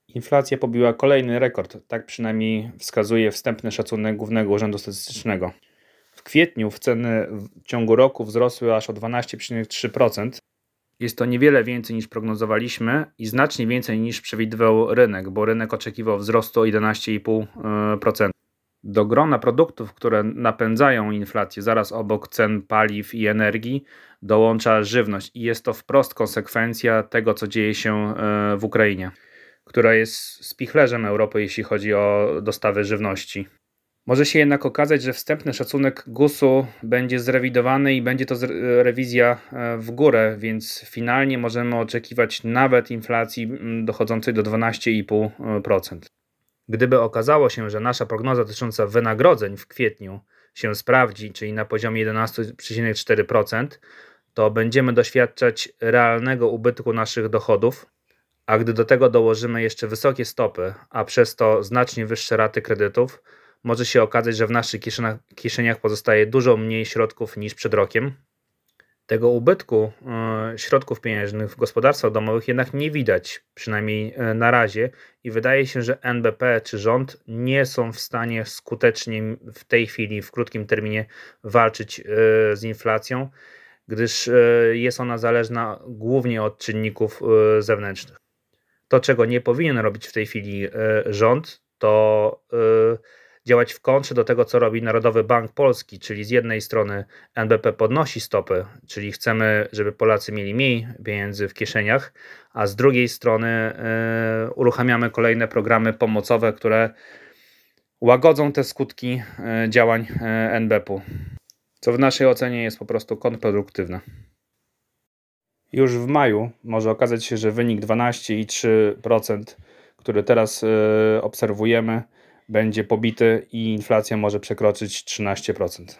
Inflacja pobiła kolejny rekord, tak przynajmniej wskazuje wstępny szacunek Głównego Urzędu Statystycznego. W kwietniu ceny w ciągu roku wzrosły aż o 12,3%. Jest to niewiele więcej niż prognozowaliśmy i znacznie więcej niż przewidywał rynek, bo rynek oczekiwał wzrostu o 11,5%. Do grona produktów, które napędzają inflację zaraz obok cen paliw i energii, dołącza żywność i jest to wprost konsekwencja tego, co dzieje się w Ukrainie, która jest spichlerzem Europy, jeśli chodzi o dostawy żywności. Może się jednak okazać, że wstępny szacunek GUS-u będzie zrewidowany i będzie to rewizja w górę, więc finalnie możemy oczekiwać nawet inflacji dochodzącej do 12,5%. Gdyby okazało się, że nasza prognoza dotycząca wynagrodzeń w kwietniu się sprawdzi, czyli na poziomie 11,4%, to będziemy doświadczać realnego ubytku naszych dochodów, a gdy do tego dołożymy jeszcze wysokie stopy, a przez to znacznie wyższe raty kredytów, może się okazać, że w naszych kieszeniach pozostaje dużo mniej środków niż przed rokiem. Tego ubytku środków pieniężnych w gospodarstwach domowych jednak nie widać, przynajmniej na razie, i wydaje się, że NBP czy rząd nie są w stanie skutecznie w tej chwili, w krótkim terminie walczyć z inflacją, gdyż jest ona zależna głównie od czynników zewnętrznych. To, czego nie powinien robić w tej chwili rząd, to działać w kontrze do tego, co robi Narodowy Bank Polski, czyli z jednej strony NBP podnosi stopy, czyli chcemy, żeby Polacy mieli mniej pieniędzy w kieszeniach, a z drugiej strony uruchamiamy kolejne programy pomocowe, które łagodzą te skutki działań NBP-u, co w naszej ocenie jest po prostu kontrproduktywne. Już w maju może okazać się, że wynik 12,3%, który teraz obserwujemy, będzie pobity i inflacja może przekroczyć 13%.